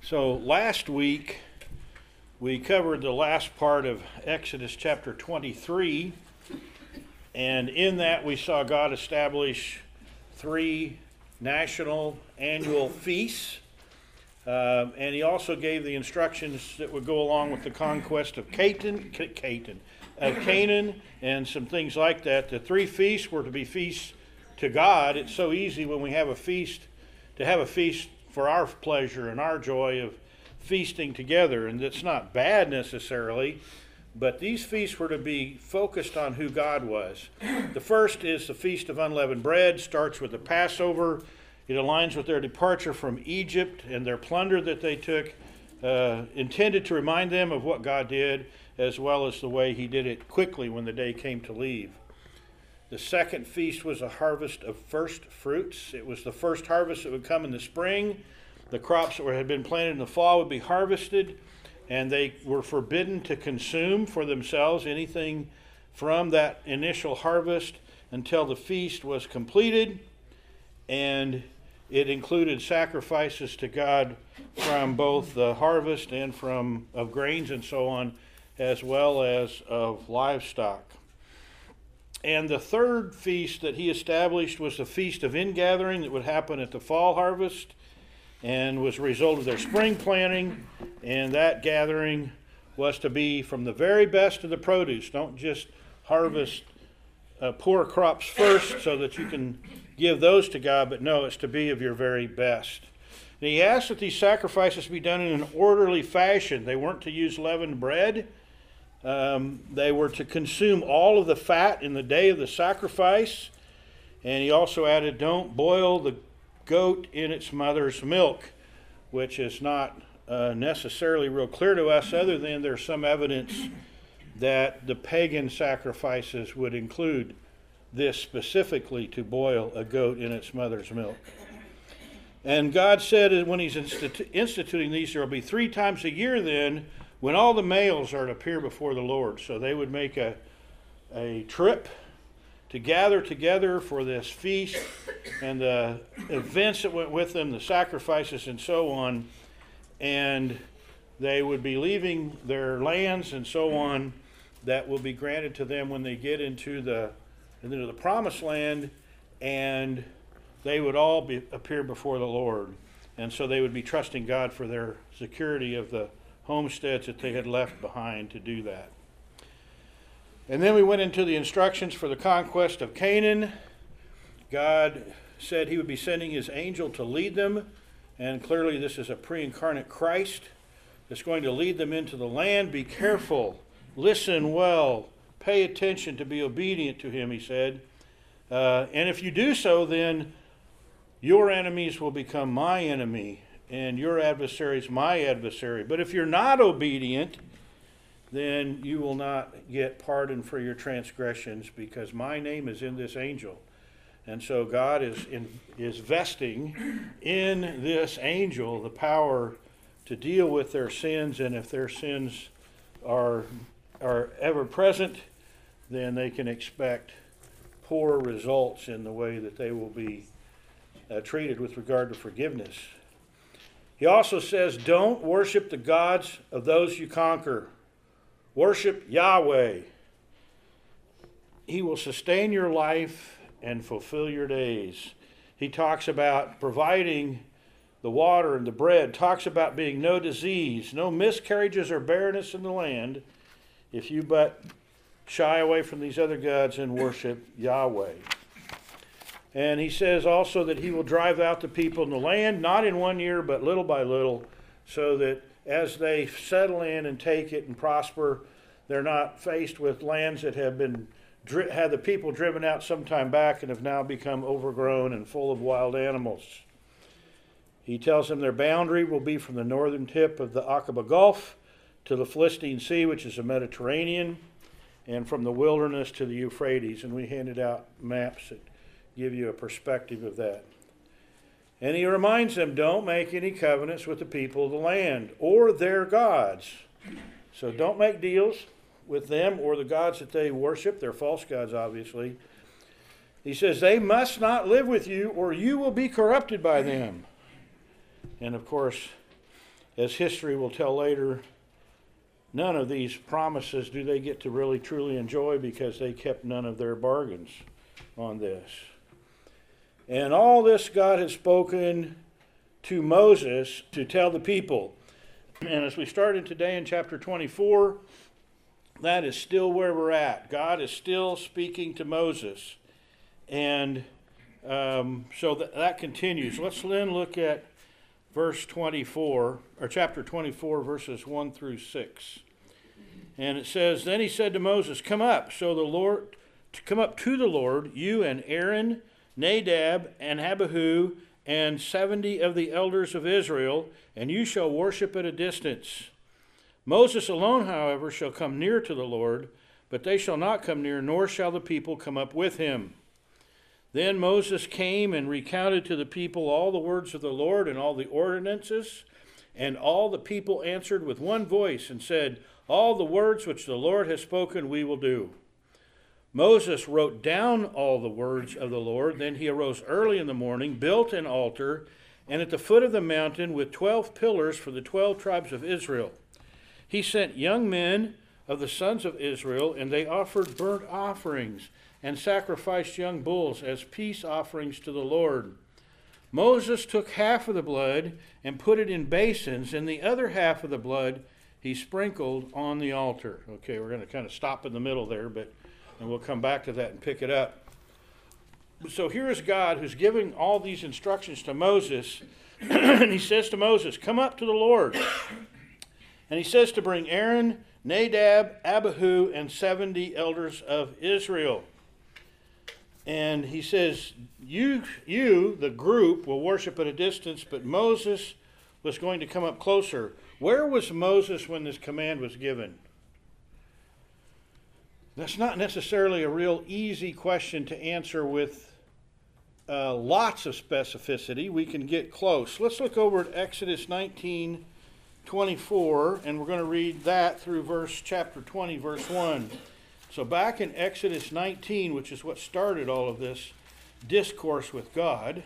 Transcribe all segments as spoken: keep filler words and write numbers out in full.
So last week we covered the last part of Exodus chapter twenty-three, and in that we saw God establish three national annual feasts, uh, and he also gave the instructions that would go along with the conquest of Canaan, Canaan, of Canaan, and some things like that. The three feasts were to be feasts to God. It's so easy when we have a feast to have a feast for our pleasure and our joy of feasting together, and it's not bad necessarily, but these feasts were to be focused on who God was. The first is the Feast of Unleavened Bread, starts with the Passover. It aligns with their departure from Egypt and their plunder that they took, uh, intended to remind them of what God did, as well as the way he did it quickly when the day came to leave. The second feast was a harvest of first fruits. It was the first harvest that would come in the spring. The crops that had been planted in the fall would be harvested, and they were forbidden to consume for themselves anything from that initial harvest until the feast was completed, and it included sacrifices to God from both the harvest and from of grains and so on, as well as of livestock. And the third feast that he established was the Feast of Ingathering that would happen at the fall harvest and was a result of their spring planting. And that gathering was to be from the very best of the produce. Don't just harvest uh, poor crops first so that you can give those to God, but no, it's to be of your very best. And he asked that these sacrifices be done in an orderly fashion. They weren't to use leavened bread. Um, they were to consume all of the fat in the day of the sacrifice. And he also added, don't boil the goat in its mother's milk, which is not uh, necessarily real clear to us, other than there's some evidence that the pagan sacrifices would include this specifically, to boil a goat in its mother's milk. And God said when he's institu- instituting these, there will be three times a year then when all the males are to appear before the Lord. So they would make a, a trip to gather together for this feast and the events that went with them, the sacrifices and so on. And they would be leaving their lands and so on that will be granted to them when they get into the, into the promised land, and they would all be, appear before the Lord. And so they would be trusting God for their security of the homesteads that they had left behind to do that. And then we went into the instructions for the conquest of Canaan. God said he would be sending his angel to lead them, and clearly this is a pre-incarnate Christ that's going to lead them into the land. Be careful, listen well, pay attention to be obedient to him, he said. Uh, and if you do so, then your enemies will become my enemy, and your adversary is my adversary. But if you're not obedient, then you will not get pardon for your transgressions, because my name is in this angel. And so God is in, is vesting in this angel the power to deal with their sins, and if their sins are, are ever present, then they can expect poor results in the way that they will be uh, treated with regard to forgiveness. He also says, don't worship the gods of those you conquer. Worship Yahweh. He will sustain your life and fulfill your days. He talks about providing the water and the bread, talks about being no disease, no miscarriages or barrenness in the land, if you but shy away from these other gods and worship Yahweh. And he says also that he will drive out the people in the land, not in one year, but little by little, so that as they settle in and take it and prosper, they're not faced with lands that have been had the people driven out some time back and have now become overgrown and full of wild animals. He tells them their boundary will be from the northern tip of the Aqaba Gulf to the Philistine Sea, which is the Mediterranean, and from the wilderness to the Euphrates. And we handed out maps that give you a perspective of that. And he reminds them, don't make any covenants with the people of the land or their gods. So don't make deals with them or the gods that they worship. They're false gods, obviously. He says they must not live with you, or you will be corrupted by them. And of course, as history will tell later, none of these promises do they get to really truly enjoy because they kept none of their bargains on this. And all this God has spoken to Moses to tell the people. And as we started today in chapter twenty-four, that is still where we're at. God is still speaking to Moses. And um, so that, that continues. Let's then look at verse twenty-four, or chapter twenty-four, verses one through six. And it says, Then he said to Moses, Come up, so the Lord, to come up to the Lord, you and Aaron, Nadab, and Abihu, and seventy of the elders of Israel, and you shall worship at a distance. Moses alone, however, shall come near to the Lord, but they shall not come near, nor shall the people come up with him. Then Moses came and recounted to the people all the words of the Lord and all the ordinances, and all the people answered with one voice and said, All the words which the Lord has spoken we will do. Moses wrote down all the words of the Lord. Then he arose early in the morning, built an altar, and at the foot of the mountain with twelve pillars for the twelve tribes of Israel. He sent young men of the sons of Israel, and they offered burnt offerings and sacrificed young bulls as peace offerings to the Lord. Moses took half of the blood and put it in basins, and the other half of the blood he sprinkled on the altar. Okay, we're going to kind of stop in the middle there, but and we'll come back to that and pick it up. So here is God who's giving all these instructions to Moses, and he says to Moses, Come up to the Lord. And he says to bring Aaron, Nadab, Abihu, and seventy elders of Israel. And he says, you, you, the group, will worship at a distance, but Moses was going to come up closer. Where was Moses when this command was given? That's not necessarily a real easy question to answer with uh, lots of specificity. We can get close. Let's look over at Exodus nineteen twenty-four, and we're going to read that through verse chapter twenty, verse one. So back in Exodus nineteen, which is what started all of this discourse with God,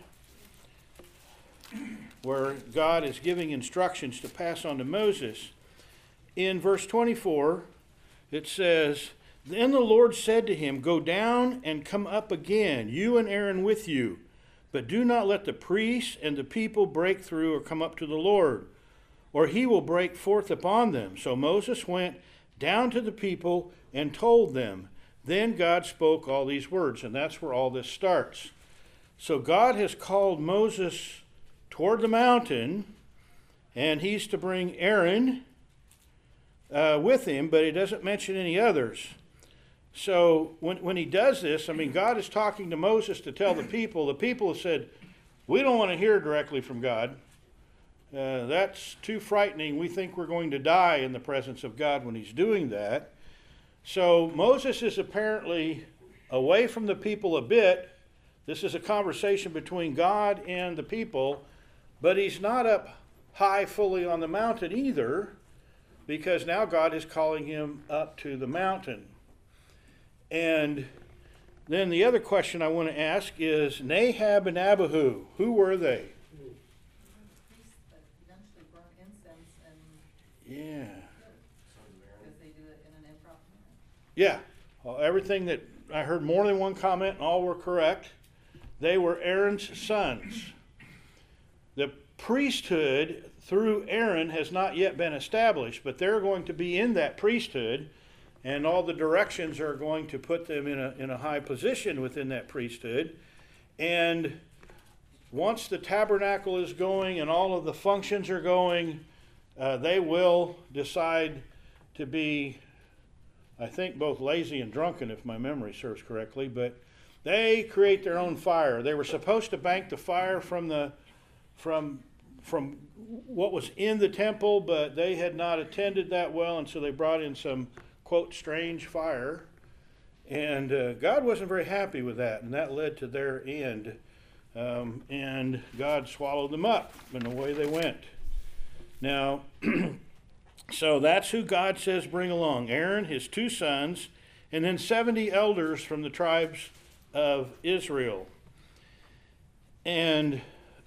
where God is giving instructions to pass on to Moses, in verse twenty-four, it says, Then the Lord said to him, Go down and come up again, you and Aaron with you, but do not let the priests and the people break through or come up to the Lord, or he will break forth upon them. So Moses went down to the people and told them. Then God spoke all these words, and that's where all this starts. So God has called Moses toward the mountain, and he's to bring Aaron uh, with him, but he doesn't mention any others. So when, when he does this, I mean, God is talking to Moses to tell the people. The people have said, we don't want to hear directly from God. Uh, that's too frightening. We think we're going to die in the presence of God when he's doing that. So Moses is apparently away from the people a bit. This is a conversation between God and the people, but he's not up high fully on the mountain either, because now God is calling him up to the mountain. And then the other question I want to ask is Nadab and Abihu. Who were they? Yeah. Because they do it in an improper manner. Yeah. Well, everything that I heard, more than one comment, and all were correct. They were Aaron's sons. The priesthood through Aaron has not yet been established, but they're going to be in that priesthood, and all the directions are going to put them in a, in a high position within that priesthood. And once the tabernacle is going and all of the functions are going, uh, they will decide to be, I think, both lazy and drunken, if my memory serves correctly, but they create their own fire. They were supposed to bank the fire from the from from what was in the temple, but they had not attended that well, and so they brought in some, quote, strange fire. And uh, God wasn't very happy with that, and that led to their end. Um, and God swallowed them up, and away they went. Now, so that's who God says bring along. Aaron, his two sons, and then seventy elders from the tribes of Israel. And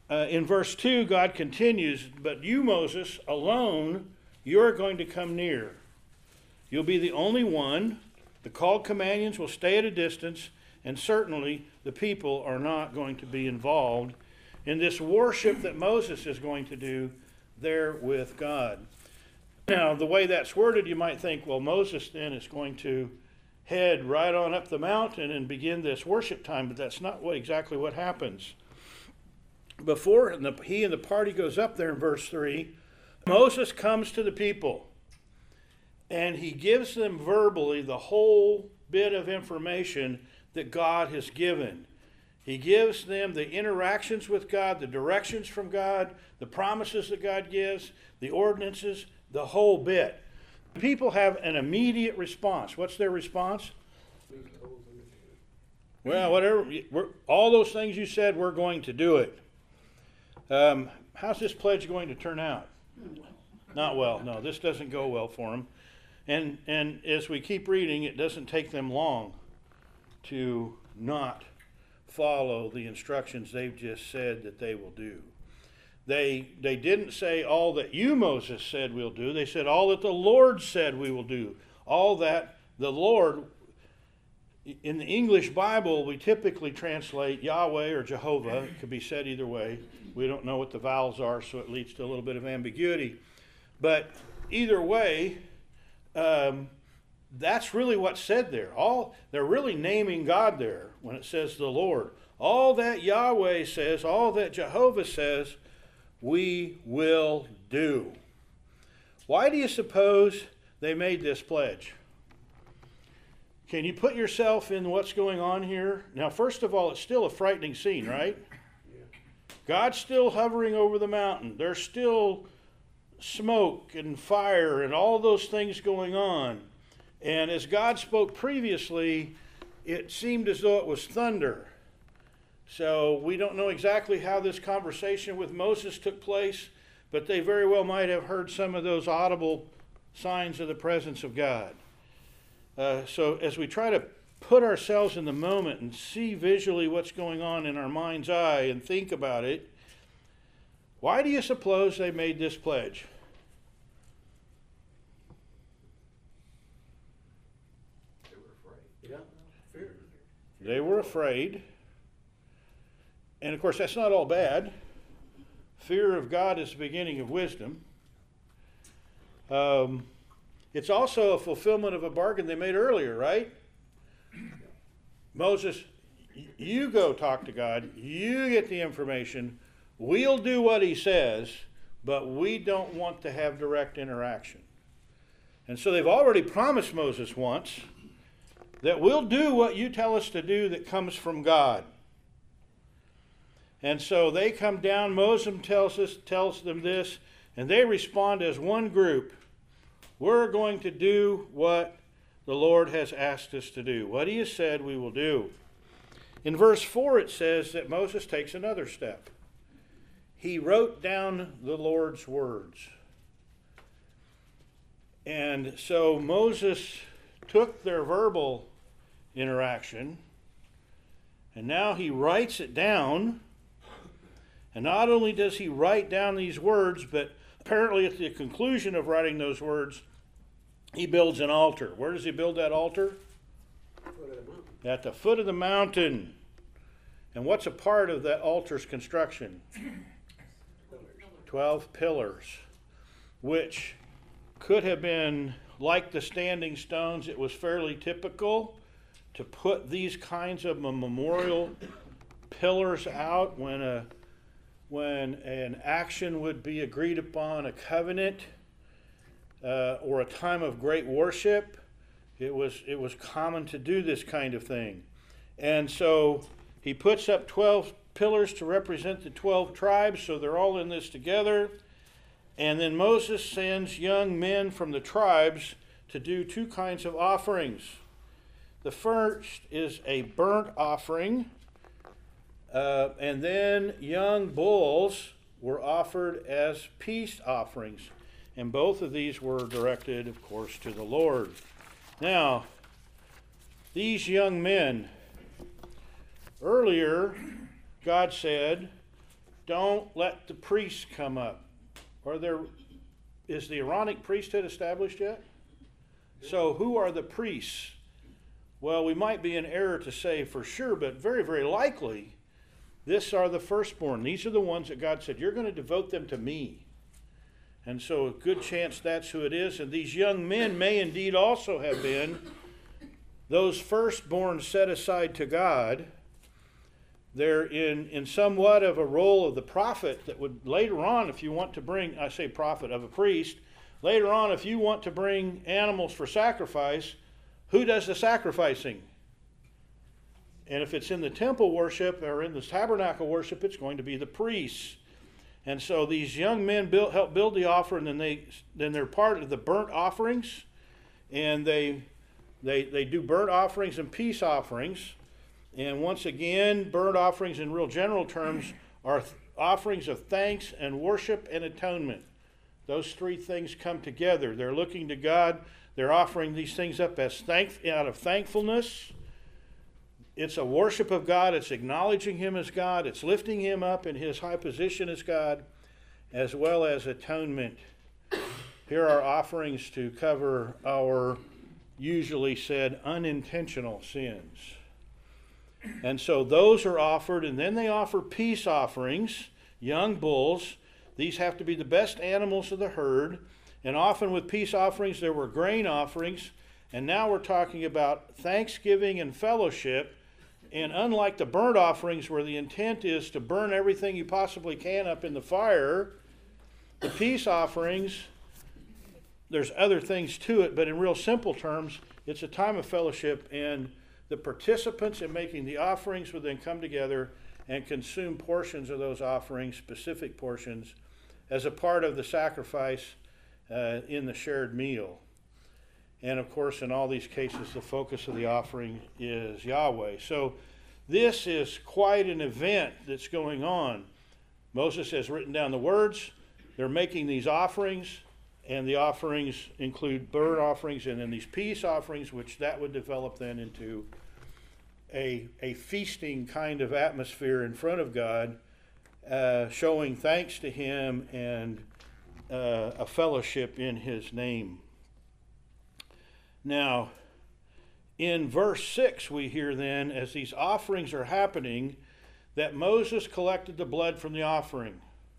uh, in verse two, God continues, but you, Moses, alone, you're going to come near. You'll be the only one. The called companions will stay at a distance, and certainly the people are not going to be involved in this worship that Moses is going to do there with God. Now, the way that's worded, you might think, well, Moses then is going to head right on up the mountain and begin this worship time, but that's not what exactly what happens. Before and the, he and the party goes up there in verse three, Moses comes to the people, and he gives them verbally the whole bit of information that God has given. He gives them the interactions with God, the directions from God, the promises that God gives, the ordinances, the whole bit. People have an immediate response. What's their response? Well, whatever, we're, all those things you said, we're going to do it. Um, how's this pledge going to turn out? Not well. No, this doesn't go well for them. And, and as we keep reading, it doesn't take them long to not follow the instructions they've just said that they will do. They, they didn't say all that you, Moses, said we'll do. They said all that the Lord said we will do. All that the Lord, in the English Bible, we typically translate Yahweh or Jehovah. It could be said either way. We don't know what the vowels are, so it leads to a little bit of ambiguity. But either way, um, that's really what's said there. All they're really naming God there when it says the Lord. All that Yahweh says, all that Jehovah says, we will do. Why do you suppose they made this pledge? Can you put yourself in what's going on here? Now, first of all, it's still a frightening scene, right? God's still hovering over the mountain. There's still smoke and fire and all those things going on. And as God spoke previously, it seemed as though it was thunder. So we don't know exactly how this conversation with Moses took place, but they very well might have heard some of those audible signs of the presence of God. Uh, so as we try to put ourselves in the moment and see visually what's going on in our mind's eye and think about it, why do you suppose they made this pledge? They were afraid. Yeah, fear. They were afraid. And of course, that's not all bad. Fear of God is the beginning of wisdom. Um, it's also a fulfillment of a bargain they made earlier, right? Moses, you go talk to God. You get the information. We'll do what he says, but we don't want to have direct interaction. And so they've already promised Moses once that we'll do what you tell us to do that comes from God. And so they come down, Moses tells us, tells them this, and they respond as one group. We're going to do what the Lord has asked us to do. What he has said we will do. In verse four it says that Moses takes another step. He wrote down the Lord's words. And so Moses took their verbal interaction, and now he writes it down. And not only does he write down these words, but apparently at the conclusion of writing those words, he builds an altar. Where does he build that altar? The at the foot of the mountain. And what's a part of that altar's construction? Twelve pillars, which could have been like the standing stones. It was fairly typical to put these kinds of memorial pillars out when a when an action would be agreed upon, a covenant, uh, or a time of great worship. It was, it was common to do this kind of thing. And so he puts up twelve pillars to represent the twelve tribes, so they're all in this together. And then Moses sends young men from the tribes to do two kinds of offerings. The first is a burnt offering. Uh, and then young bulls were offered as peace offerings. And both of these were directed, of course, to the Lord. Now, these young men, earlier, God said, don't let the priests come up. Are there, is the Aaronic priesthood established yet? So who are the priests? Well, we might be in error to say for sure, but very, very likely, this are the firstborn. These are the ones that God said, you're going to devote them to me. And so a good chance that's who it is. And these young men may indeed also have been those firstborn set aside to God. They're in, in somewhat of a role of the prophet that would later on, if you want to bring, I say prophet, of a priest, later on, if you want to bring animals for sacrifice, who does the sacrificing? And if it's in the temple worship or in the tabernacle worship, it's going to be the priests. And so these young men build, help build the altar, and then they then they're part of the burnt offerings, and they they they do burnt offerings and peace offerings. And once again, burnt offerings in real general terms are th- offerings of thanks and worship and atonement. Those three things come together. They're looking to God. They're offering these things up as thank out of thankfulness. It's a worship of God. It's acknowledging Him as God. It's lifting Him up in His high position as God, as well as atonement. Here are offerings to cover our usually said unintentional sins. And so those are offered, and then they offer peace offerings, young bulls. These have to be the best animals of the herd. And often with peace offerings, there were grain offerings. And now we're talking about thanksgiving and fellowship. And unlike the burnt offerings, where the intent is to burn everything you possibly can up in the fire, the peace offerings, there's other things to it, but in real simple terms, it's a time of fellowship, and the participants in making the offerings would then come together and consume portions of those offerings, specific portions, as a part of the sacrifice uh, in the shared meal. And of course, in all these cases, the focus of the offering is Yahweh. So this is quite an event that's going on. Moses has written down the words. They're making these offerings, and the offerings include burnt offerings and then these peace offerings, which that would develop then into a, a feasting kind of atmosphere in front of God, uh, showing thanks to Him and uh, a fellowship in His name. Now, in verse six, we hear then, as these offerings are happening, that Moses collected the blood from the offering.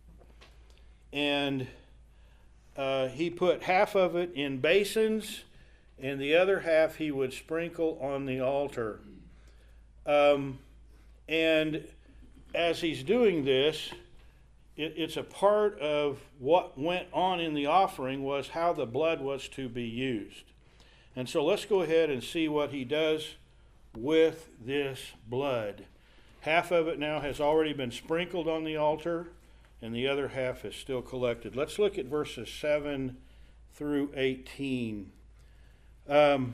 And uh, he put half of it in basins, and the other half he would sprinkle on the altar. Um, and as he's doing this, it, it's a part of what went on in the offering was how the blood was to be used. And so let's go ahead and see what he does with this blood. Half of it now has already been sprinkled on the altar, and the other half is still collected. Let's look at verses seven through eighteen. Um,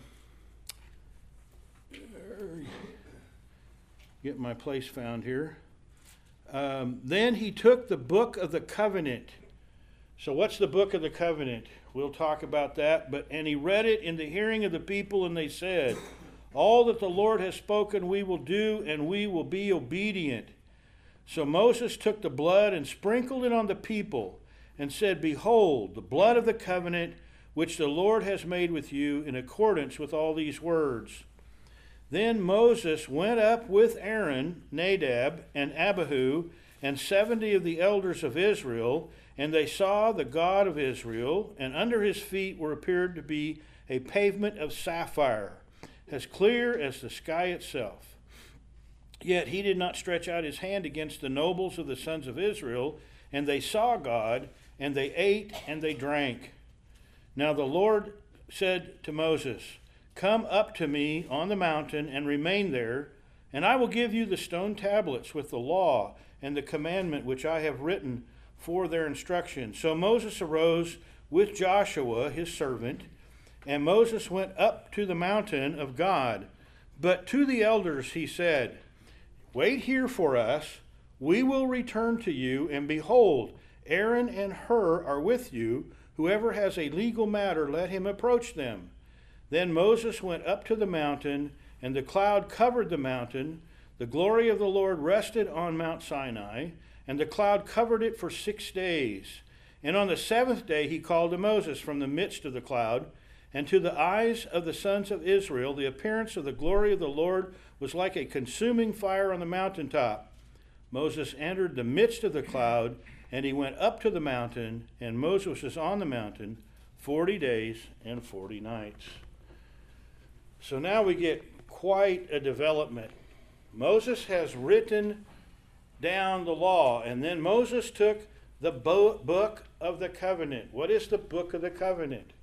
get my place found here. Um, then he took the book of the covenant. So what's the book of the covenant? We'll talk about that. But and he read it in the hearing of the people, and they said, all that the Lord has spoken we will do, and we will be obedient. So Moses took the blood and sprinkled it on the people, and said, behold, the blood of the covenant which the Lord has made with you in accordance with all these words. Then Moses went up with Aaron, Nadab, and Abihu, and seventy of the elders of Israel, and they saw the God of Israel, and under his feet were appeared to be a pavement of sapphire, as clear as the sky itself. Yet he did not stretch out his hand against the nobles of the sons of Israel, and they saw God, and they ate and they drank. Now the Lord said to Moses, come up to me on the mountain and remain there, and I will give you the stone tablets with the law and the commandment which I have written for their instruction. So Moses arose with Joshua his servant, and Moses went up to the mountain of God. But to the elders he said, wait here for us, we will return to you, and behold, Aaron and Hur are with you. Whoever has a legal matter, let him approach them. Then Moses went up to the mountain, and the cloud covered the mountain. The glory of the Lord rested on Mount Sinai, and the cloud covered it for six days. And on the seventh day he called to Moses from the midst of the cloud, and to the eyes of the sons of Israel the appearance of the glory of the Lord was like a consuming fire on the mountaintop. Moses entered the midst of the cloud, and he went up to the mountain, and Moses was on the mountain forty days and forty nights. So now we get quite a development. Moses has written down the law, and then Moses took the bo- book of the covenant. What is the book of the covenant?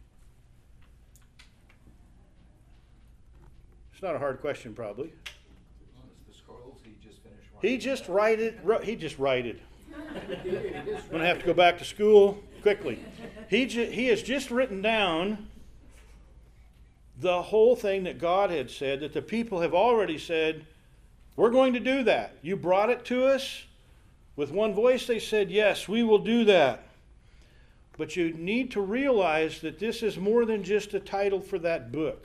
It's not a hard question, probably. The scrolls he just finished writing. He just write it. Wrote, he just write it. I'm going to have to go back to school quickly. He ju- he has just written down the whole thing that God had said, that the people have already said, we're going to do that. You brought it to us. With one voice they said, yes, we will do that. But you need to realize that this is more than just a title for that book.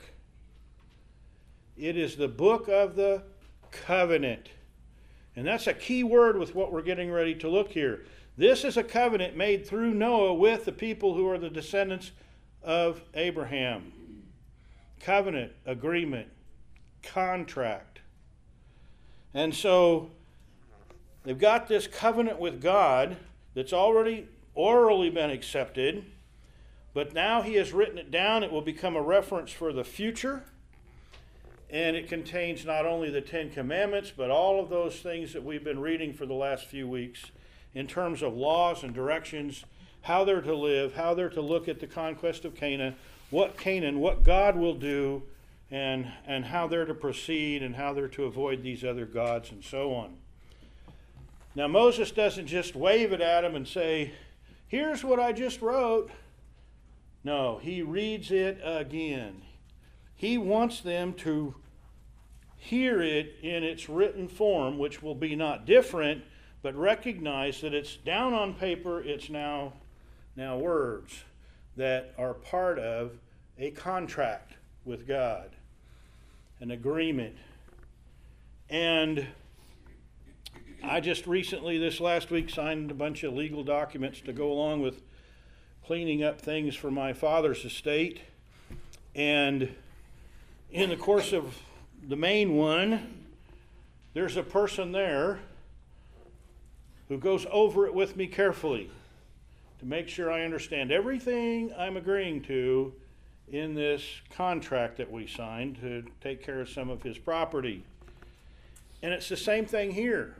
It is the book of the covenant. And that's a key word with what we're getting ready to look here. This is a covenant made through Noah with the people who are the descendants of Abraham. Covenant, agreement, contract. And so they've got this covenant with God that's already orally been accepted, but now he has written it down. It will become a reference for the future. And it contains not only the Ten Commandments, but all of those things that we've been reading for the last few weeks in terms of laws and directions, how they're to live, how they're to look at the conquest of Canaan, what Canaan, what God will do, and, and how they're to proceed, and how they're to avoid these other gods, and so on. Now, Moses doesn't just wave it at them and say, here's what I just wrote. No, he reads it again. He wants them to hear it in its written form, which will be not different, but recognize that it's down on paper, it's now, now words that are part of a contract with God, an agreement. And I just recently, this last week, signed a bunch of legal documents to go along with cleaning up things for my father's estate. And in the course of the main one, there's a person there who goes over it with me carefully to make sure I understand everything I'm agreeing to in this contract that we signed to take care of some of his property. And it's the same thing here.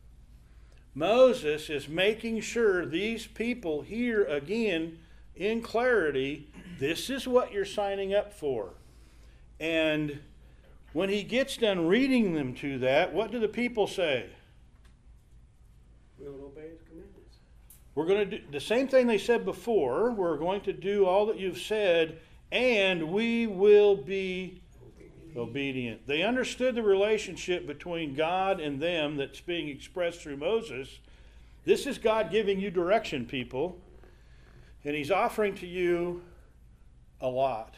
Moses is making sure these people hear again in clarity, this is what you're signing up for. And when he gets done reading them to that, what do the people say? We'll obey his commandments. We're going to do the same thing they said before. We're going to do all that you've said, and we will be obedient. obedient. They understood the relationship between God and them that's being expressed through Moses. This is God giving you direction, people, and he's offering to you a lot.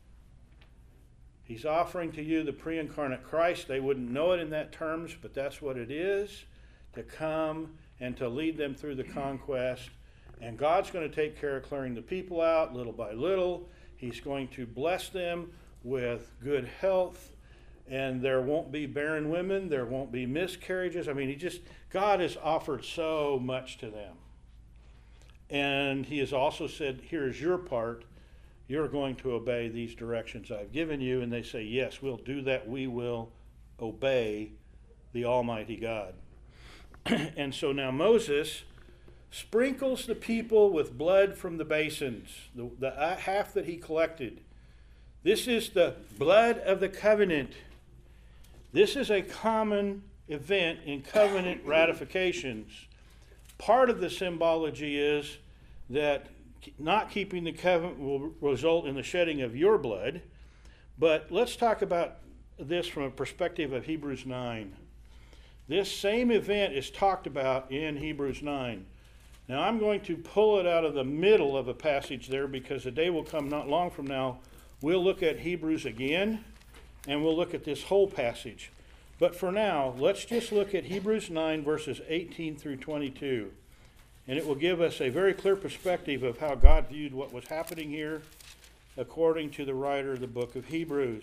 He's offering to you the pre-incarnate Christ. They wouldn't know it in that terms, but that's what it is, to come and to lead them through the conquest. And God's going to take care of clearing the people out little by little. He's going to bless them with good health, and there won't be barren women. There won't be miscarriages. I mean, he just, God has offered so much to them. And he has also said, here's your part. You're going to obey these directions I've given you. And they say, yes, we'll do that. We will obey the Almighty God. And so now Moses sprinkles the people with blood from the basins, the, the half that he collected. This is the blood of the covenant. This is a common event in covenant ratifications. Part of the symbology is that not keeping the covenant will result in the shedding of your blood. But let's talk about this from a perspective of Hebrews nine. This same event is talked about in Hebrews nine. Now I'm going to pull it out of the middle of a passage there, because a day will come not long from now, we'll look at Hebrews again, and we'll look at this whole passage. But for now, let's just look at Hebrews nine, verses eighteen through twenty-two. And it will give us a very clear perspective of how God viewed what was happening here according to the writer of the book of Hebrews.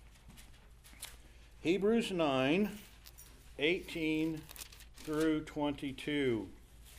Hebrews nine, eighteen through twenty-two.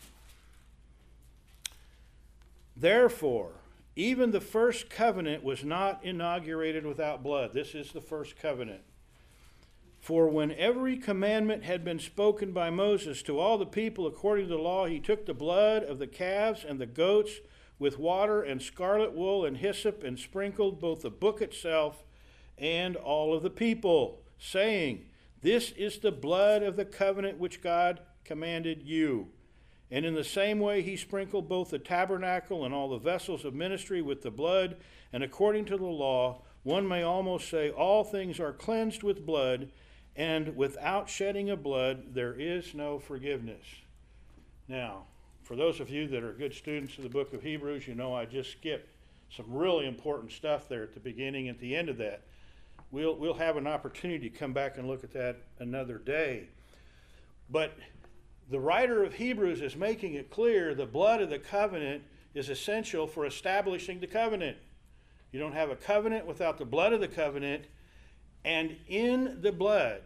Therefore, even the first covenant was not inaugurated without blood. This is the first covenant. For when every commandment had been spoken by Moses to all the people according to the law, he took the blood of the calves and the goats with water and scarlet wool and hyssop and sprinkled both the book itself and all of the people, saying, This is the blood of the covenant which God commanded you. And in the same way he sprinkled both the tabernacle and all the vessels of ministry with the blood, and according to the law, one may almost say all things are cleansed with blood, and without shedding of blood there is no forgiveness. Now, for those of you that are good students of the book of Hebrews, you know I just skipped some really important stuff there at the beginning and at the end of that. We'll, we'll have an opportunity to come back and look at that another day. But the writer of Hebrews is making it clear the blood of the covenant is essential for establishing the covenant. You don't have a covenant without the blood of the covenant, and in the blood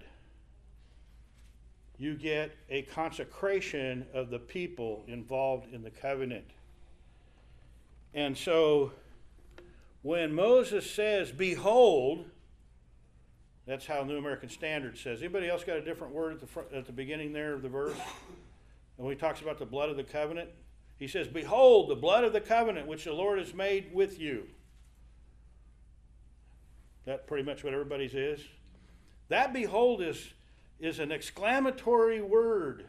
you get a consecration of the people involved in the covenant. And so when Moses says, Behold, that's how New American Standard says. Anybody else got a different word at the front, at the beginning there of the verse? And when he talks about the blood of the covenant, he says, Behold, the blood of the covenant which the Lord has made with you. That's pretty much what everybody's is. That behold is, is an exclamatory word.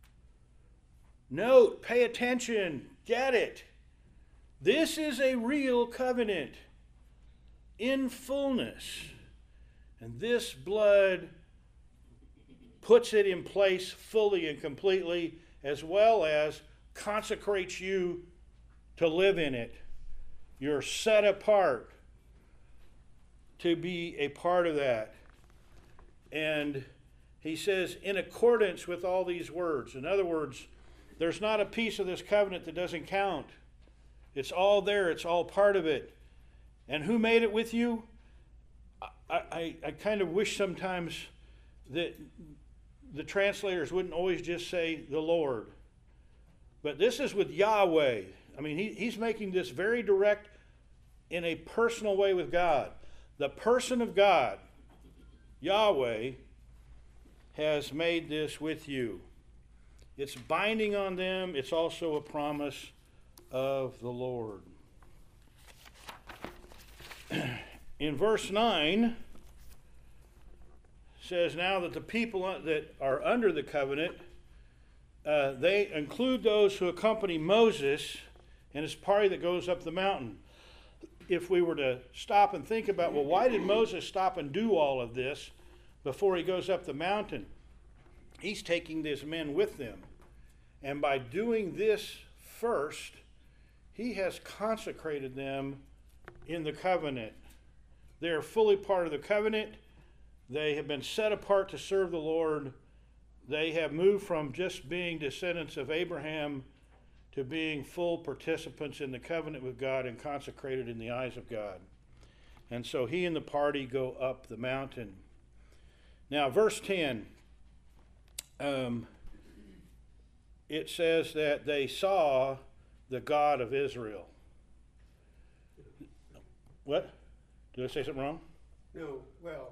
Note, pay attention, get it. This is a real covenant in fullness. And this blood puts it in place fully and completely, as well as consecrates you to live in it. You're set apart to be a part of that. And he says, in accordance with all these words. In other words, there's not a piece of this covenant that doesn't count. It's all there. It's all part of it. And who made it with you? I, I, I kind of wish sometimes that the translators wouldn't always just say the Lord. But this is with Yahweh. I mean, he, he's making this very direct in a personal way with God. The person of God, Yahweh, has made this with you. It's binding on them. It's also a promise of the Lord. In verse nine, says now that the people that are under the covenant, uh, they include those who accompany Moses and his party that goes up the mountain. If we were to stop and think about, well, why did Moses stop and do all of this before he goes up the mountain? He's taking these men with them. And by doing this first, he has consecrated them in the covenant. They are fully part of the covenant. They have been set apart to serve the Lord. They have moved from just being descendants of Abraham to being full participants in the covenant with God and consecrated in the eyes of God. And so he and the party go up the mountain. Now, verse ten, um, it says that they saw the God of Israel. What? Did I say something wrong? No, well,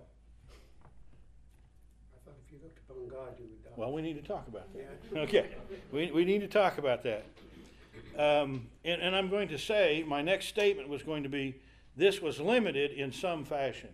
I thought if you looked upon God, you would die. Well, we need to talk about that. Yeah. Okay, we, we need to talk about that. Um, and, and I'm going to say, my next statement was going to be, this was limited in some fashion.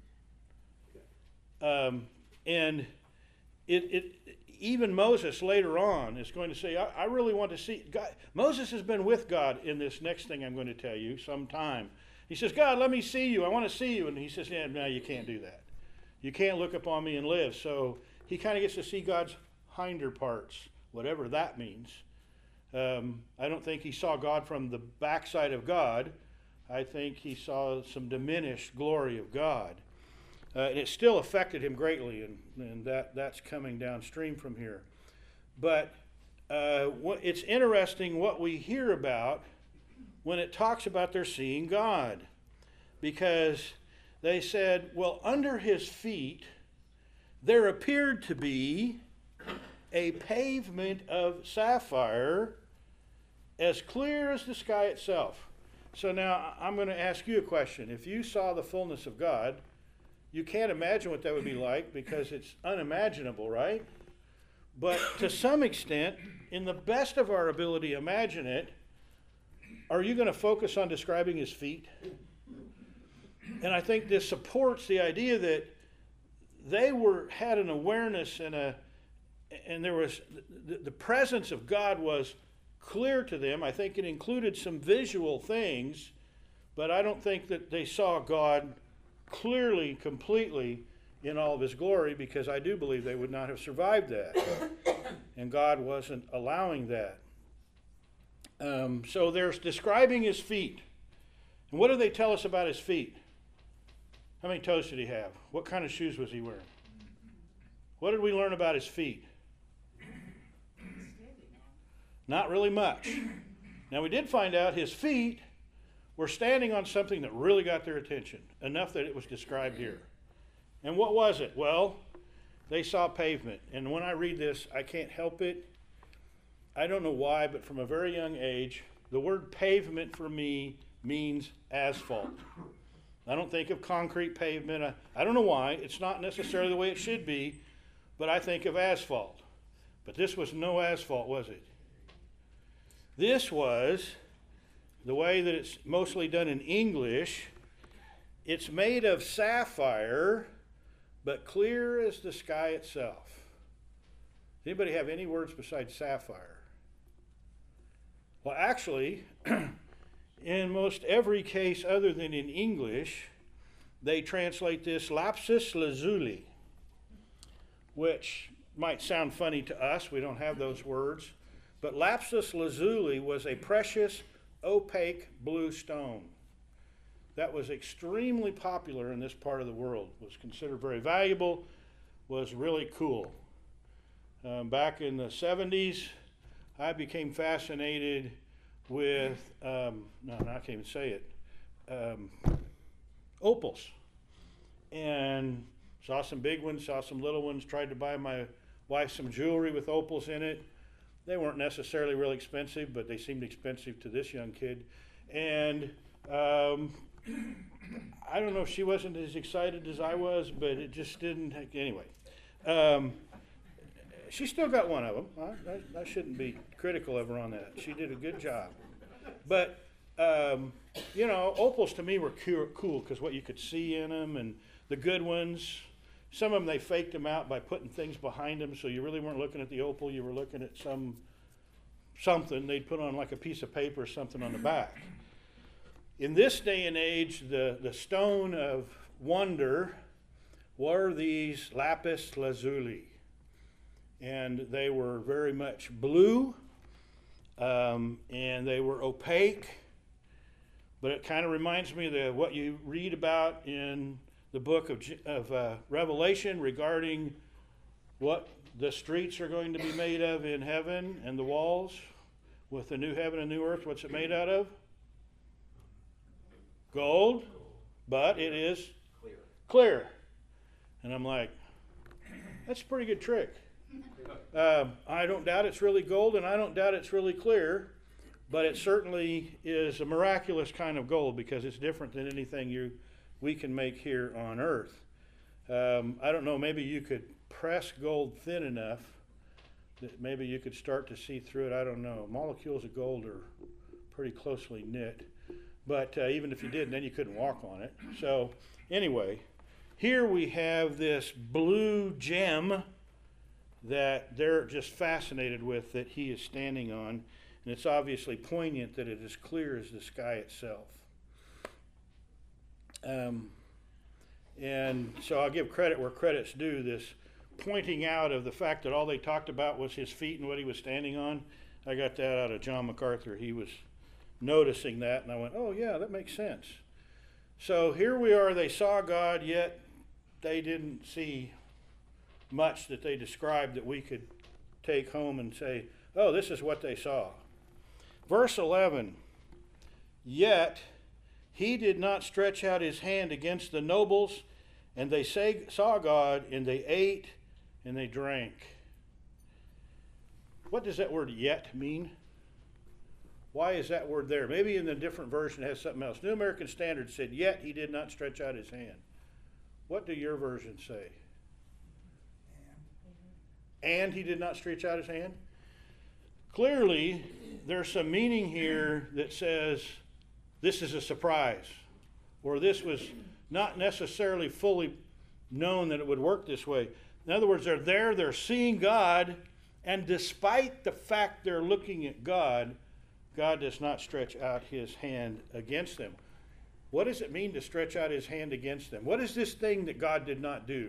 Um, and it, it, even Moses later on is going to say, I, I really want to see God. Moses has been with God in this next thing I'm going to tell you sometime. He says, God, let me see you. I want to see you. And he says, yeah, no, you can't do that. You can't look upon me and live. So he kind of gets to see God's hinder parts, whatever that means. Um, I don't think he saw God from the backside of God. I think he saw some diminished glory of God. Uh, and it still affected him greatly, and, and that, that's coming downstream from here. But uh, what, it's interesting what we hear about when it talks about their seeing God. Because they said, well, under his feet there appeared to be a pavement of sapphire as clear as the sky itself. So now I'm going to ask you a question. If you saw the fullness of God, you can't imagine what that would be like because it's unimaginable, right? But to some extent, in the best of our ability to imagine it, are you going to focus on describing his feet? And I think this supports the idea that they were had an awareness and a and there was the, the presence of God was clear to them. I think it included some visual things, but I don't think that they saw God clearly, completely in all of his glory, because I do believe they would not have survived that. And God wasn't allowing that. Um, so there's describing his feet. And what do they tell us about his feet? How many toes did he have? What kind of shoes was he wearing? What did we learn about his feet? Not really much. Now we did find out his feet were standing on something that really got their attention, enough that it was described here. And what was it? Well, they saw pavement. And when I read this, I can't help it. I don't know why, but from a very young age, the word pavement for me means asphalt. I don't think of concrete pavement. I, I don't know why. It's not necessarily the way it should be, but I think of asphalt. But this was no asphalt, was it? This was the way that it's mostly done in English. It's made of sapphire, but clear as the sky itself. Does anybody have any words besides sapphire? Well, actually, in most every case other than in English, they translate this lapsus lazuli, which might sound funny to us. We don't have those words. But lapsus lazuli was a precious, opaque blue stone that was extremely popular in this part of the world, was considered very valuable, was really cool. Um, back in the seventies, I became fascinated with, um, no, no, I can't even say it, um, opals. And saw some big ones, saw some little ones, tried to buy my wife some jewelry with opals in it. They weren't necessarily really expensive, but they seemed expensive to this young kid. And um, I don't know if she wasn't as excited as I was, but it just didn't, anyway. Um, she still got one of them. I, I, I shouldn't be critical of her on that. She did a good job. But, um, you know, opals to me were cool because what you could see in them, and the good ones, some of them they faked them out by putting things behind them, so you really weren't looking at the opal, you were looking at some something they'd put on like a piece of paper or something on the back. In this day and age, the, the stone of wonder were these lapis lazuli. And they were very much blue, um, and they were opaque. But it kind of reminds me of the, what you read about in the book of, of uh, Revelation regarding what the streets are going to be made of in heaven and the walls with the new heaven and new earth. What's it made out of? Gold, but it is Clear. clear. And I'm like, that's a pretty good trick. Um, I don't doubt it's really gold, and I don't doubt it's really clear, but it certainly is a miraculous kind of gold because it's different than anything you we can make here on earth. Um, I don't know, maybe you could press gold thin enough that maybe you could start to see through it. I don't know. Molecules of gold are pretty closely knit, but uh, even if you did, then you couldn't walk on it. So anyway, here we have this blue gem that they're just fascinated with that he is standing on, and it's obviously poignant that it is clear as the sky itself. Um, and so I'll give credit where credit's due, this pointing out of the fact that all they talked about was his feet and what he was standing on. I got that out of John MacArthur. He was noticing that, and I went, oh yeah, that makes sense. So here we are, they saw God, yet they didn't see much that they described that we could take home and say, oh, this is what they saw. Verse eleven, yet he did not stretch out his hand against the nobles, and they say, saw God, and they ate and they drank. What does that word yet mean? Why is that word there? Maybe in the different version it has something else. New American Standard said, yet he did not stretch out his hand. What do your version say? And, and he did not stretch out his hand? Clearly, there's some meaning here that says this is a surprise, or this was not necessarily fully known that it would work this way. In other words, they're there, they're seeing God, and despite the fact they're looking at God, God does not stretch out his hand against them. What does it mean to stretch out his hand against them? What is this thing that God did not do?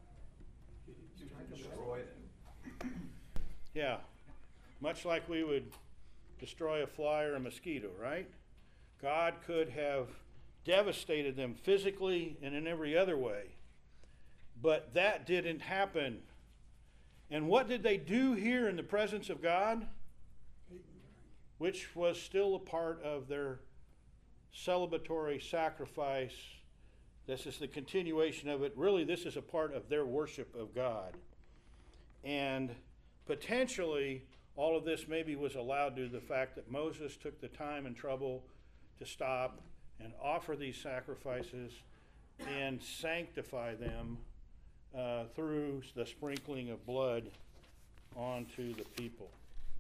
Destroy them. Yeah, much like we would destroy a fly or a mosquito, right? God could have devastated them physically and in every other way. But that didn't happen. And what did they do here in the presence of God? Which was still a part of their celebratory sacrifice. This is the continuation of it. Really, this is a part of their worship of God. And potentially, all of this maybe was allowed due to the fact that Moses took the time and trouble to stop and offer these sacrifices and sanctify them uh, through the sprinkling of blood onto the people.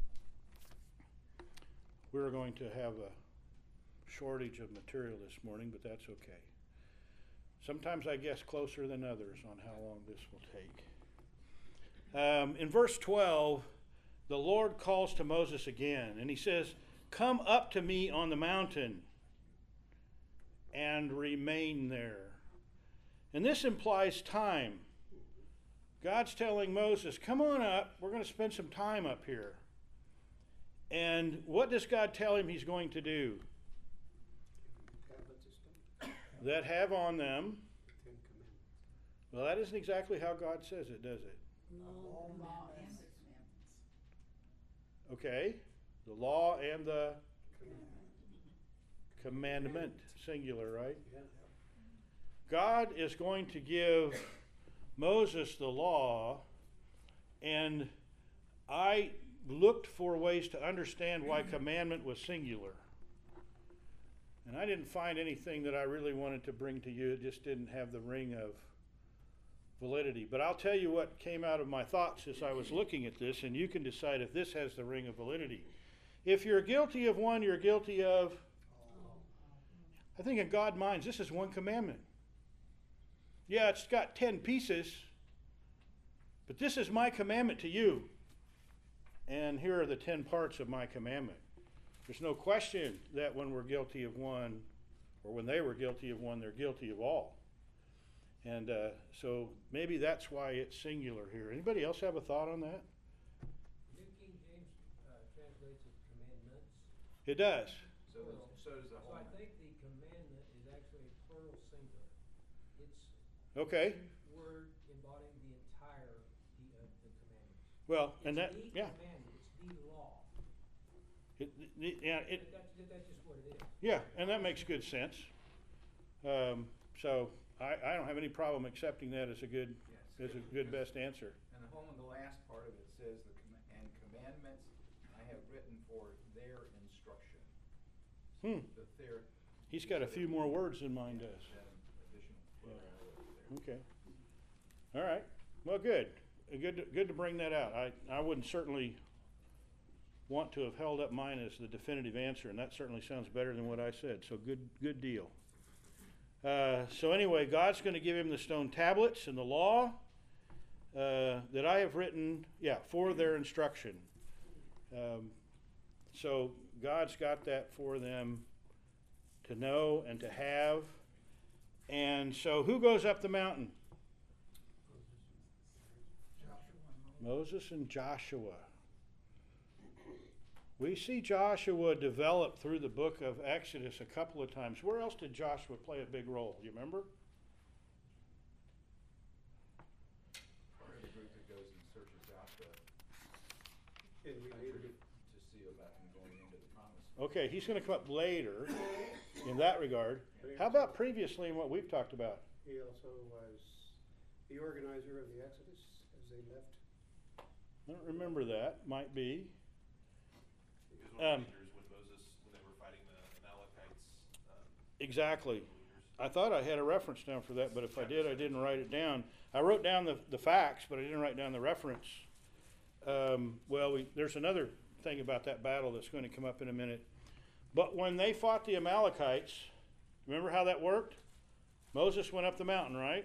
We're going to have a shortage of material this morning, but that's okay. Sometimes I guess closer than others on how long this will take. Um, in verse twelve, the Lord calls to Moses again, and he says, come up to me on the mountain and remain there. And this implies time. God's telling Moses, come on up, we're going to spend some time up here. And what does God tell him he's going to do? That have on them. Well, that isn't exactly how God says it, does it? Law and the commandments. Okay. The law and the commandment, singular, right? God is going to give Moses the law, and I looked for ways to understand why commandment was singular. And I didn't find anything that I really wanted to bring to you. It just didn't have the ring of validity. But I'll tell you what came out of my thoughts as I was looking at this, and you can decide if this has the ring of validity. If you're guilty of one, you're guilty of... I think in God's mind, this is one commandment. Yeah, it's got ten pieces, but this is my commandment to you. And here are the ten parts of my commandment. There's no question that when we're guilty of one, or when they were guilty of one, they're guilty of all. And uh, so maybe that's why it's singular here. Anybody else have a thought on that? New King James uh, translates it commandments. It does. So, does- so does the So whole. I think the commandment is actually a plural singular. It's Okay. one word embodying the entire the, uh, the commandments. Well, and that, It's the yeah. commandment, it's the law. It, it, yeah, it, That's, that's just what it is. yeah, and that makes good sense. Um, so I, I don't have any problem accepting that as a good, Yes. as a good best answer. And the whole of the last part of it says, the comm- and commandments I have written for their instruction. Hmm. The their. He's got a few more words than mine does. That additional Yeah. word there. Okay. All right. Well, good. Uh, Good to, good to bring that out. I, I wouldn't certainly want to have held up mine as the definitive answer, and that certainly sounds better than what I said. So good, good deal. Uh, so anyway, God's going to give him the stone tablets and the law uh, that I have written, yeah, for their instruction. Um, so God's got that for them to know and to have. And so who goes up the mountain? Moses and Joshua. We see Joshua develop through the book of Exodus a couple of times. Where else did Joshua play a big role? Do you remember? And we I need agree to, to see about him going into the promise. Okay, he's going to come up later in that regard. How about previously in what we've talked about? he also was the organizer of the Exodus as they left. I don't remember that. Might be. He was one of Um, the leaders with Moses when they were fighting the Amalekites. Um, Exactly. leaders. I thought I had a reference down for that, but if I did, I didn't write it down. I wrote down the, the facts, but I didn't write down the reference. Um, well, we, there's another thing about that battle that's going to come up in a minute. But when they fought the Amalekites, remember how that worked? Moses went up the mountain, right?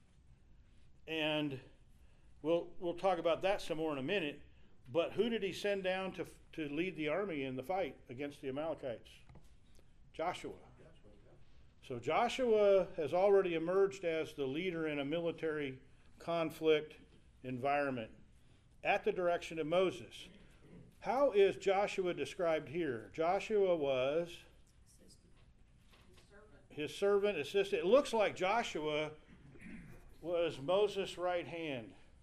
And we'll we'll talk about that some more in a minute. But who did he send down to to lead the army in the fight against the Amalekites? Joshua. So Joshua has already emerged as the leader in a military conflict environment at the direction of Moses. How is Joshua described here? Joshua was His servant. his servant, assistant. It looks like Joshua was Moses' right hand.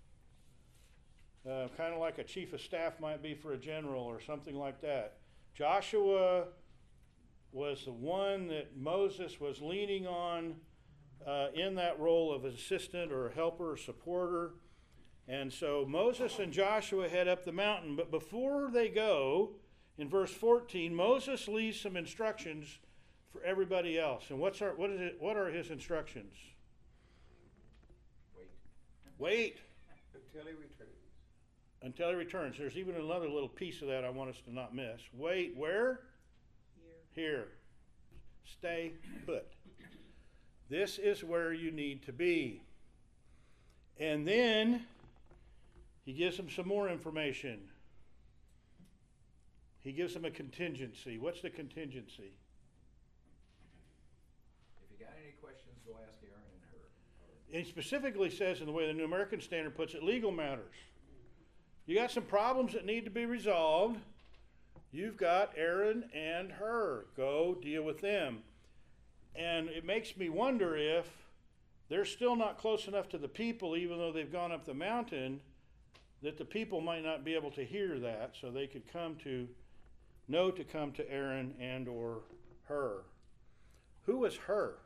Uh, kind of like a chief of staff might be for a general or something like that. Joshua was the one that Moses was leaning on uh, in that role of assistant or helper or supporter. And so Moses and Joshua head up the mountain. But before they go, in verse fourteen, Moses leaves some instructions for everybody else. And what's our, what is it? What are his instructions? Wait. Wait Until he returns. until he returns. There's even another little piece of that I want us to not miss. Wait, where? Here. Here. Stay put. This is where you need to be. And then he gives them some more information. He gives them a contingency. What's the contingency? If you got any questions, go ask Aaron and her. And he specifically says, in the way the New American Standard puts it, legal matters. You got some problems that need to be resolved. You've got Aaron and her. Go deal with them. And it makes me wonder if they're still not close enough to the people, even though they've gone up the mountain, that the people might not be able to hear that, so they could come to know to come to Aaron and or her. Who was her?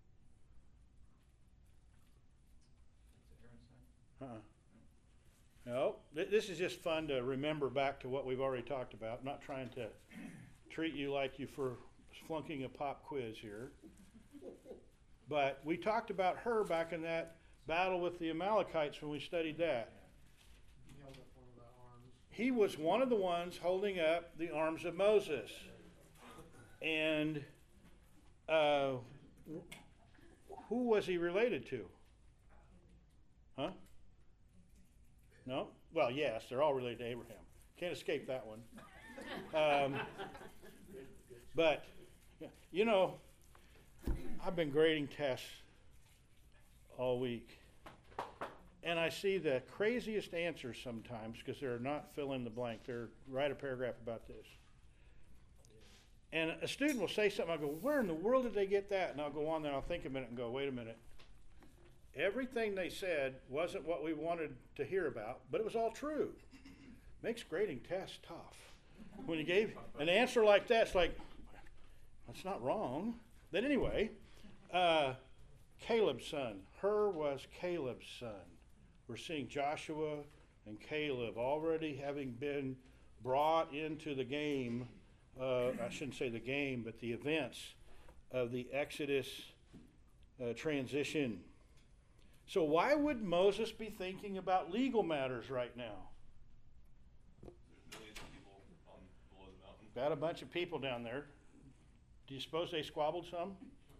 That's Aaron's son? Uh-uh. No, th- this is just fun to remember back to what we've already talked about. Not trying to treat you like you for flunking a pop quiz here. But we talked about her back in that battle with the Amalekites when we studied that. He held up one of the arms. He was one of the ones holding up the arms of Moses. And uh, who was he related to? Huh? No? Well, yes, they're all related to Abraham. Can't escape that one. Um, but, you know, I've been grading tests all week. And I see the craziest answers sometimes because they're not fill in the blank. They're write a paragraph about this. And a student will say something, I'll go, where in the world did they get that? And I'll go on there, I'll think a minute and go, wait a minute. Everything they said wasn't what we wanted to hear about, but it was all true. Makes grading tests tough. When you gave an answer like that, it's like, that's not wrong. Then anyway, uh, Caleb's son. Her was Caleb's son. We're seeing Joshua and Caleb already having been brought into the game. Uh, I shouldn't say the game, but the events of the Exodus uh, transition. So why would Moses be thinking about legal matters right now? There's millions of people on below the mountain. Got a bunch of people down there. Do you suppose they squabbled some?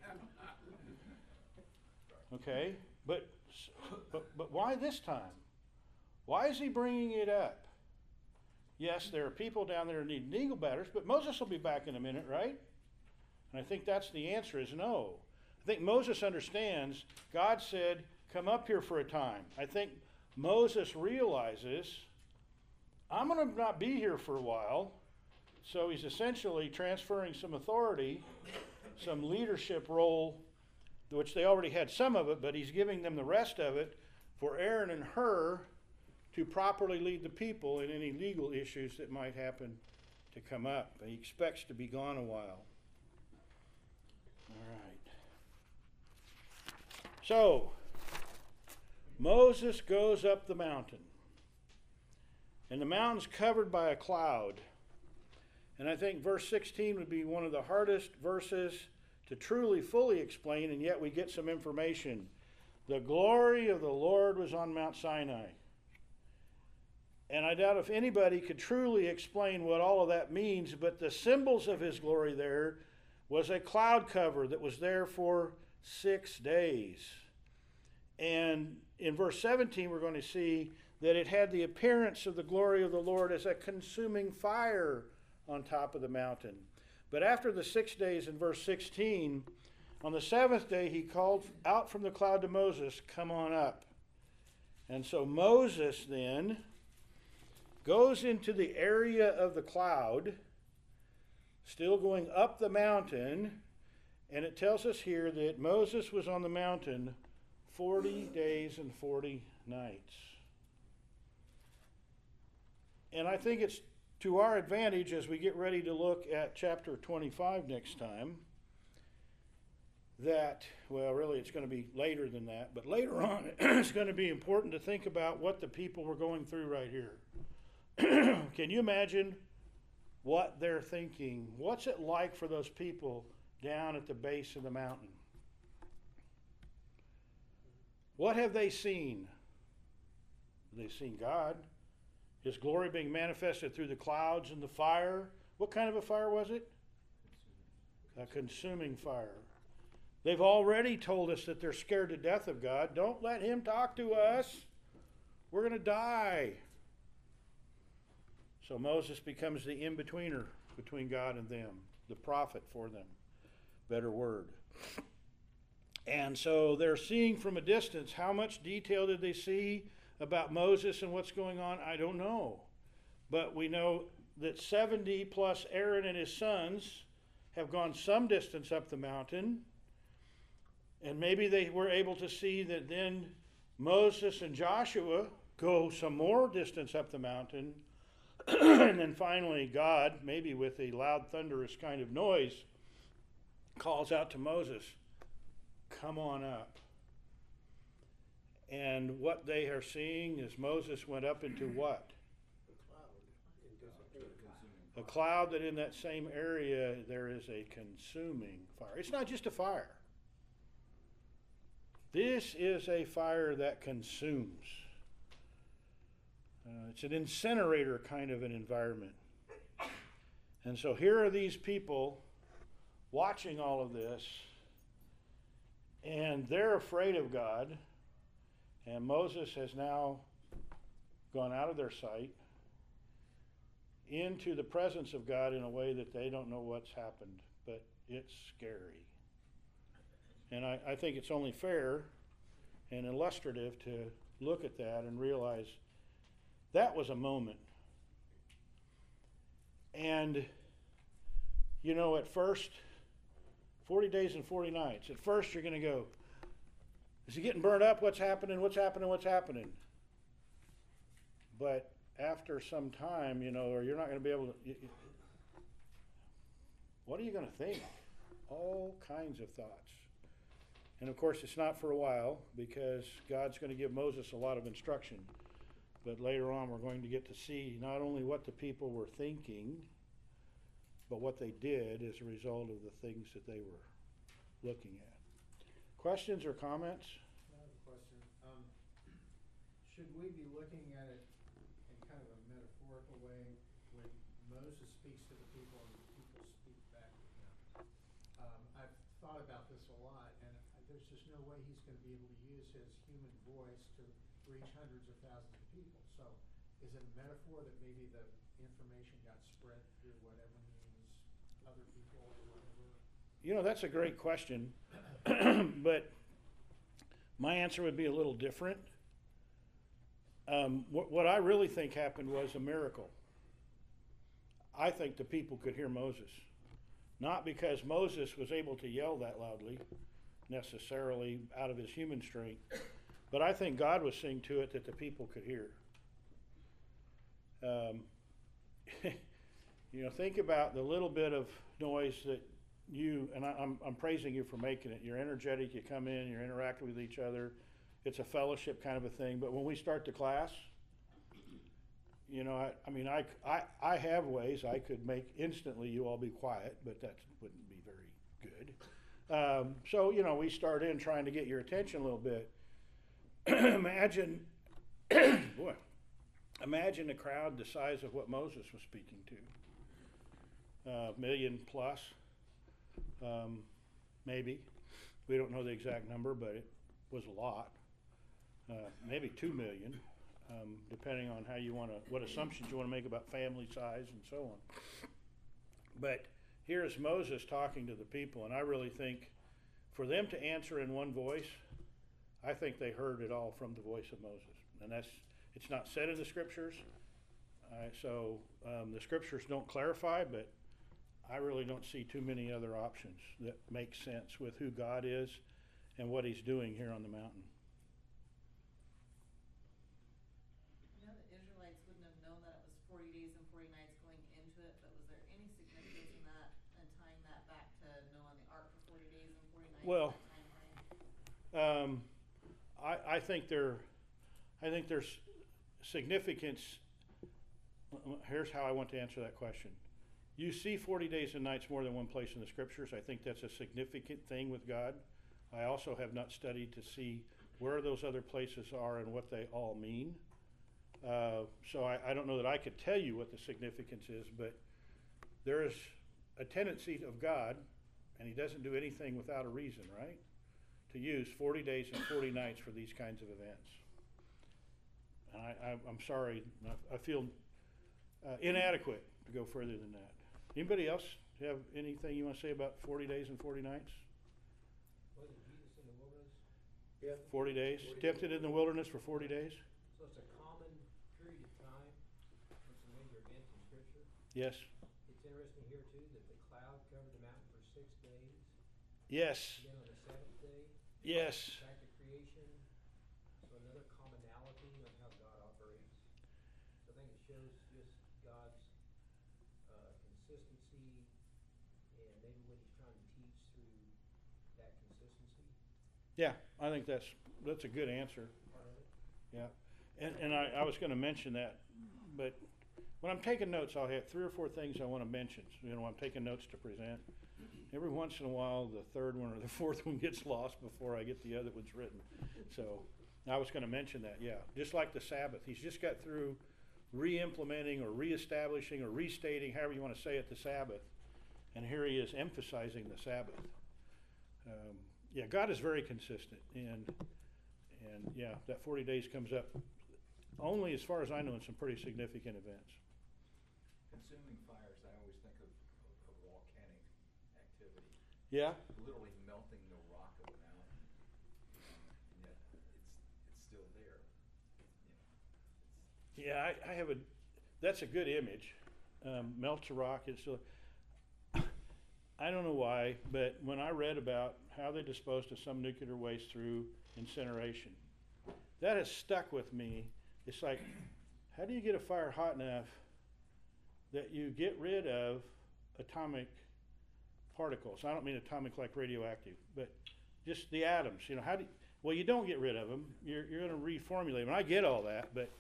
Okay, but but but why this time? Why is he bringing it up? Yes, there are people down there who need legal matters, but Moses will be back in a minute, right? And I think that's the answer is no. I think Moses understands. God said, come up here for a time. I think Moses realizes, I'm going to not be here for a while. So he's essentially transferring some authority, some leadership role, which they already had some of it, but he's giving them the rest of it for Aaron and her to properly lead the people in any legal issues that might happen to come up. He expects to be gone a while. All right. So, Moses goes up the mountain. And the mountain's covered by a cloud. And I think verse sixteen would be one of the hardest verses to truly fully explain, and yet we get some information. The glory of the Lord was on Mount Sinai. And I doubt if anybody could truly explain what all of that means, but the symbols of his glory there was a cloud cover that was there for six days. And in verse seventeen, we're going to see that it had the appearance of the glory of the Lord as a consuming fire on top of the mountain. But after the six days in verse sixteen, on the seventh day he called out from the cloud to Moses, "Come on up." And so Moses then goes into the area of the cloud, still going up the mountain, and it tells us here that Moses was on the mountain forty days and forty nights. And I think it's to our advantage as we get ready to look at chapter twenty-five next time that, well, really it's going to be later than that, but later on it's going to be important to think about what the people were going through right here. Can you imagine what they're thinking? What's it like for those people down at the base of the mountain? What have they seen? They've seen God, His glory being manifested through the clouds and the fire. What kind of a fire was it? A consuming fire. They've already told us that they're scared to death of God. Don't let Him talk to us. We're going to die. So Moses becomes the in-betweener between God and them, the prophet for them. Better word. And so they're seeing from a distance. How much detail did they see about Moses and what's going on? I don't know. But we know that seventy plus Aaron and his sons have gone some distance up the mountain. And maybe they were able to see that then Moses and Joshua go some more distance up the mountain. And then finally God, maybe with a loud thunderous kind of noise, calls out to Moses, "Come on up." And what they are seeing is Moses went up into what? The cloud and disappeared. A cloud that in that same area there is a consuming fire. It's not just a fire. This is a fire that consumes. Uh, it's an incinerator kind of an environment. And so here are these people watching all of this, and they're afraid of God. And Moses has now gone out of their sight into the presence of God in a way that they don't know what's happened, but it's scary. And I, I think it's only fair and illustrative to look at that and realize that was a moment. And, you know, at first, forty days and forty nights, at first you're going to go, is he getting burned up? What's happening? What's happening? What's happening? But after some time, you know, or you're not going to be able to, you, you, what are you going to think? All kinds of thoughts. And of course, it's not for a while because God's going to give Moses a lot of instruction. But later on, we're going to get to see not only what the people were thinking, but what they did as a result of the things that they were looking at. Questions or comments? I have a question. Um, should we be looking at it in kind of a metaphorical way when Moses speaks to the people and the people speak back to him? Um, I've thought about this a lot, and there's just no way he's going to be able to use his human voice to reach hundreds of thousands of people. So is it a metaphor that maybe the information got spread through whatever means, other people or whatever? You know, that's a great question. But my answer would be a little different. Um, what, what I really think happened was a miracle. I think the people could hear Moses. Not because Moses was able to yell that loudly, necessarily out of his human strength, but I think God was seeing to it that the people could hear. Um, you know, think about the little bit of noise that you, and I, I'm, I'm praising you for making it. You're energetic, you come in, you're interacting with each other. It's a fellowship kind of a thing. But when we start the class, you know, I, I mean, I, I, I have ways I could make instantly you all be quiet, but that wouldn't be very good. Um, so, you know, we start in trying to get your attention a little bit. Imagine, boy, imagine a crowd the size of what Moses was speaking to. A uh, million plus, um, maybe. We don't know the exact number, but it was a lot. Uh, maybe two million. Um, depending on how you want to, what assumptions you want to make about family size and so on. But here's Moses talking to the people, and I really think for them to answer in one voice, I think they heard it all from the voice of Moses. And that's, it's not said in the scriptures, uh, so um, the scriptures don't clarify, but I really don't see too many other options that make sense with who God is and what he's doing here on the mountain. You know, the Israelites wouldn't have known that it was forty days and forty nights going into it, but was there any significance in that and tying that back to knowing the ark for forty days and forty nights? Well, that time frame? Um, I, I think there, I think there's significance. Here's how I want to answer that question. You see forty days and nights more than one place in the scriptures. I think that's a significant thing with God. I also have not studied to see where those other places are and what they all mean. Uh, so I, I don't know that I could tell you what the significance is, but there is a tendency of God, and he doesn't do anything without a reason, right? To use forty days and forty nights for these kinds of events. And I, I, I'm sorry, I, I feel uh, inadequate to go further than that. Anybody else have anything you want to say about forty days and forty nights? Wasn't Jesus in the wilderness? Yeah. forty days? Tempted in the wilderness for forty days? So it's a common period of time. It's a major event in Scripture. Yes. It's interesting here too that the cloud covered the mountain for six days. Yes. Again on the seventh day. Yes. Back to creation. So another commonality of how God operates. So I think it shows just God's uh, consistency and maybe what he's trying to teach through that consistency Yeah, I think that's that's a good answer. part of it. Yeah. And, and I, I was going to mention that, but when I'm taking notes, I'll have three or four things I want to mention. You know, I'm taking notes to present. Every once in a while, the third one or the fourth one gets lost before I get the other ones written. So I was going to mention that, yeah. Just like the Sabbath. He's just got through re-implementing or re-establishing or restating, however you want to say it, the Sabbath. And here he is emphasizing the Sabbath. Um, yeah, God is very consistent. And, and yeah, that forty days comes up only, as far as I know, in some pretty significant events. Consuming fires, I always think of, of, of volcanic activity, Yeah? literally melting the rock of the mountain, um, and yet it's, it's still there. You know, it's, Yeah, I, I have a, that's a good image. Um, melts a rock, it's still, I don't know why, but when I read about how they disposed of some nuclear waste through incineration, that has stuck with me. It's like, how do you get a fire hot enough that you get rid of atomic particles? I don't mean atomic like radioactive, but just the atoms. You know, how do you, well, you don't get rid of them. You're, you're going to reformulate them. And I get all that, but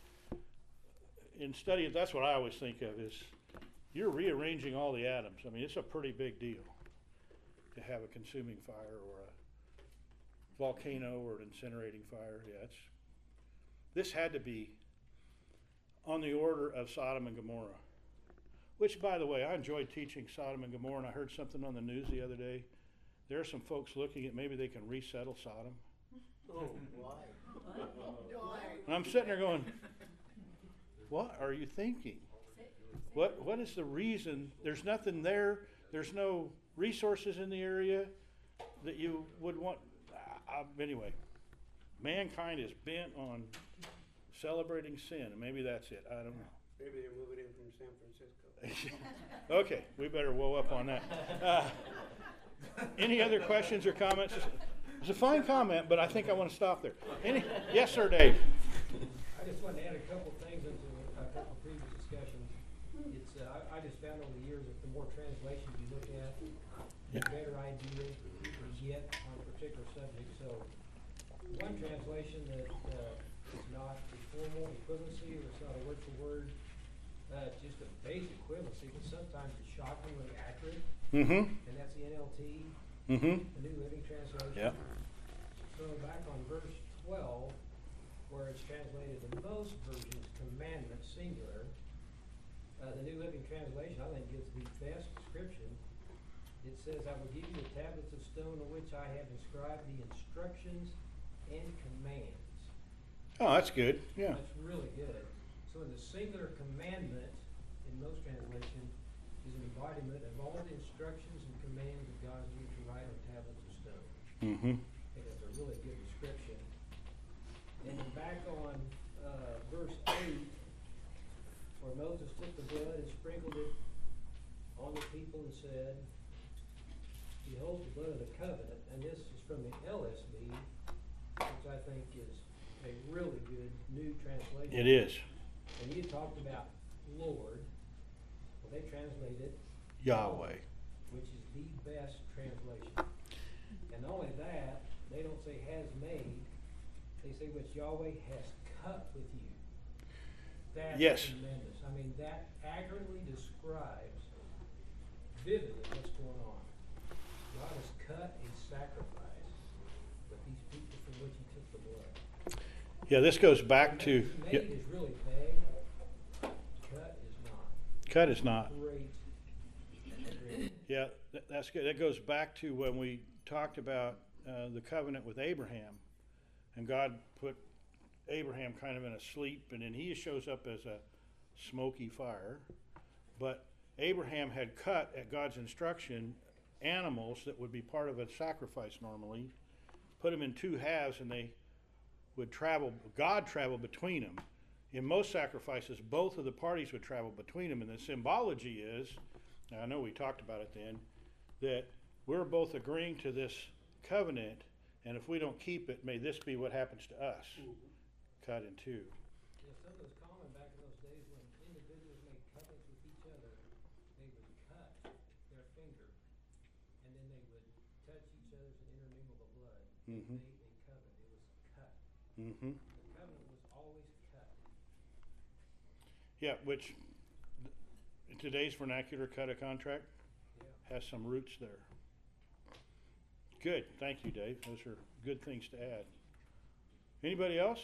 in studying, that's what I always think of is you're rearranging all the atoms. I mean, it's a pretty big deal to have a consuming fire or a volcano or an incinerating fire. Yeah, it's, this had to be on the order of Sodom and Gomorrah, which, by the way, I enjoyed teaching Sodom and Gomorrah, and I heard something on the news the other day. There are some folks looking at maybe they can resettle Sodom. Oh, why? And I'm sitting there going, what are you thinking? What What is the reason? There's nothing there. There's no resources in the area that you would want. Uh, anyway, mankind is bent on celebrating sin, and maybe that's it. I don't know. Maybe they're moving in from San Francisco. Okay, we better woe up on that. Uh, any other questions or comments? It's a fine comment, but I think I want to stop there. Any? Yes, sir, Dave. I just wanted to add a couple things into a couple previous discussions. found over the years that the more translations you look at, the better idea you get on a particular subject. So one translation that uh, is not a formal equivalency, or it's not a word for word, uh, just a basic equivalency, but sometimes it's shockingly accurate, Mm-hmm. and that's the N L T, Mm-hmm. the New Living Translation. Yep. So back on verse twelve, where it's translated in most versions, commandment, singular, uh, the New Living Translation, I think, gives the best description. It says, I will give you the tablets of stone on which I have inscribed the instructions and commands. Oh, that's good. Yeah. That's really good. So in the singular commandment, in most translation, is an embodiment of all the instructions and commands that God used to write on tablets of stone. Mm-hmm. I think that's a really good description. And then back on uh, verse eight, where Moses took the blood and sprinkled it on the people and said, behold the blood of the covenant, and this is from the L S B, which I think is a really good new translation. It is. And you talked about Lord, well, they translate it Yahweh. which is the best translation. And not only that, they don't say has made, they say which Yahweh has cut with you. That's Yes. tremendous. I mean, that accurately describes vividly what's going on. God has cut a sacrifice with these people from which he took the blood. Yeah, this goes back to. Made Yeah, is really vague. Cut is not. cut is not. Great. Great. Yeah, th- that's good. That goes back to when we talked about uh, the covenant with Abraham, and God put Abraham kind of in a sleep, and then he shows up as a smoky fire. But Abraham had cut, at God's instruction, animals that would be part of a sacrifice normally, put them in two halves, and they would travel, God traveled between them. In most sacrifices, both of the parties would travel between them, and the symbology is, and I know we talked about it then, that we're both agreeing to this covenant, and if we don't keep it, may this be what happens to us. Cut in two. Yeah, something was common back in those days when individuals made covenants with each other. They would cut their finger, and then they would touch each other's and intermingle the blood. Mhm. They made a covenant. It was cut. Mm-hmm. The covenant was always cut. Yeah, which in today's vernacular, cut a contract Yeah. has some roots there. Good, thank you, Dave. Those are good things to add. Anybody else?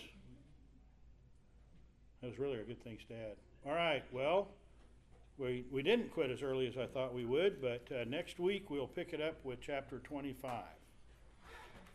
Those really are good things to add. All right, well, we, we didn't quit as early as I thought we would, but uh, next week we'll pick it up with chapter twenty-five.